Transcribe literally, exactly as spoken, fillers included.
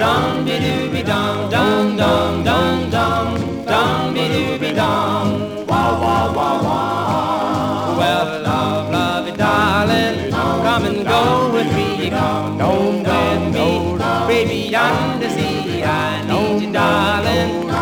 dum be dooby dum dum dum dum dum dum be dooby dum. Wah wah wah wah. Well, love, love it, darling, come and go with me, come and go with me, baby, under sea. I need you, darling.